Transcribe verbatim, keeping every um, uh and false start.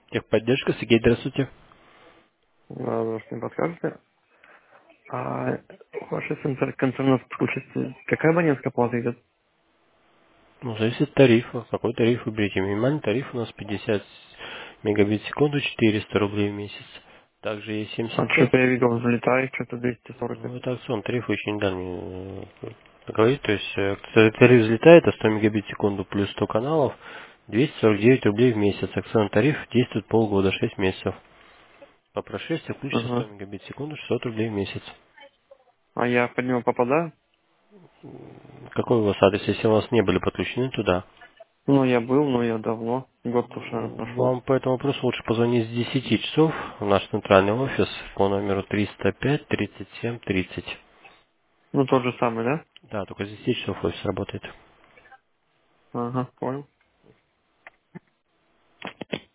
Техподдержка, Сергей, здравствуйте. Да, может, не подскажете? А ваши центр концерна подключится, какая абонентская плата идет? Ну, зависит от тарифа. Какой тариф выберете? Минимальный тариф у нас пятьдесят мегабит в секунду, четыреста рублей в месяц. Также есть А семьдесят пять. что-то я видел, взлетает, что-то двести сорок. Ну, это акцион тариф очень недавний э, говорит. То есть э, тариф взлетает, а сто мегабит в секунду плюс сто каналов, двести сорок девять рублей в месяц. Акцион тариф действует полгода, шесть месяцев. По прошествии включится сто Ага. мегабит в секунду, шестьсот рублей в месяц. А я под него попадаю? Какой у вас адрес, если у вас не были подключены туда? Ну, я был, но я давно, год уж, наверное, прошел. Вам по этому вопросу лучше позвонить с десяти часов в наш центральный офис по номеру триста пять тридцать семь тридцать. Ну, тот же самый, да? Да, только с десяти часов офис работает. Ага, понял.